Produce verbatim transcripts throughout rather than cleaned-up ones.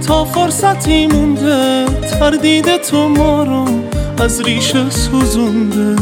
تا فرصتی مونده تردید تو ما رو از ریشه سوزونده.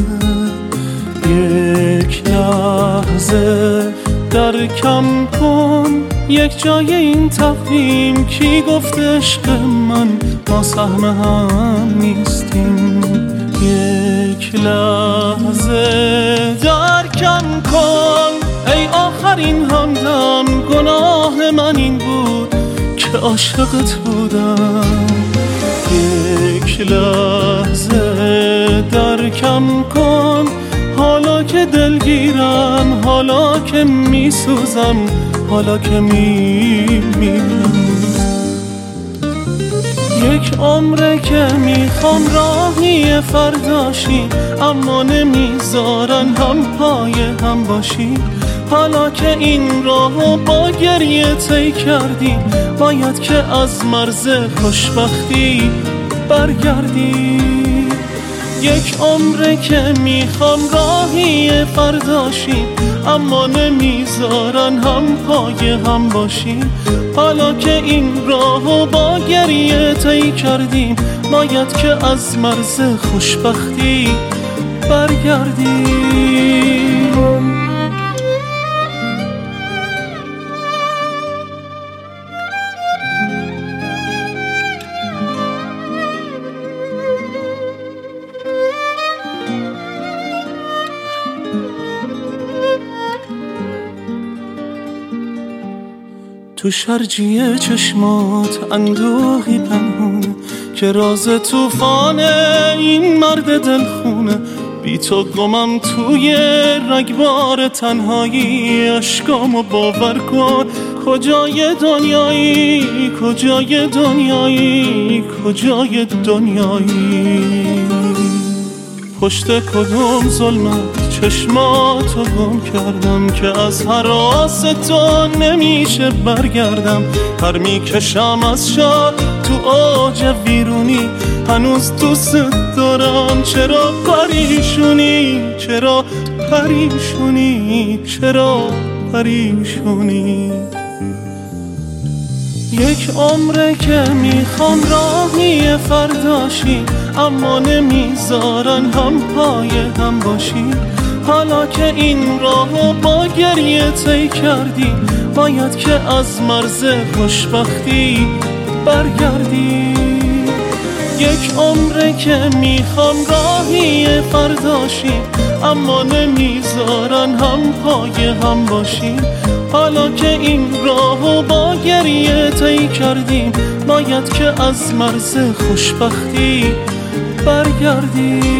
یک لحظه در کم کن یک جای این تقویم، کی گفت عشق من ما سهم هم نیستیم. یک لحظه در کم کن ای آخرین همدم، گناه من این بود که عاشقت بودم. یک لحظه در کم کن حالا که دلگیرم، حالا که میسوزم، حالا که میمیرم. یک عمره که میخوام راهی فرداشی، اما نمیذارن هم پای هم باشی. حالا که این راهو با گریه طی کردی، باید که از مرز خوشبختی برگردی. یک عمره که میخوام راهی فرداشی، اما نمیذارن هم پای هم باشی. حالا که این راهو با گریه طی کردیم، باید که از مرز خوشبختی برگردیم. تو شرجی چشمات اندوهی پنهونه که راز توفان این مرد دلخونه. بی تو گمم توی رگبار تنهایی، اشکامو باور کن کجای دنیایی، کجای دنیایی، کجای دنیایی. پشت کدوم ظلمت چشماتو گم کردم که از هراس تو نمیشه برگردم. پر میکشم از شاد تو اوج ویرونی، هنوز دوست دارم. چرا پریشونی، چرا پریشونی، چرا پریشونی. یک عمره که میخوام راهی فرداشی، اما نمیذارن هم پای هم باشی. حالا که این راهو با گریه طی کردی، باید که از مرز خوشبختی برگردی. یک عمره که میخوام راهی فرداشی، اما نمیذارن هم پای هم باشی. حالا که این راهو با گریه طی کردیم، باید که از مرز خوشبختی برگردی.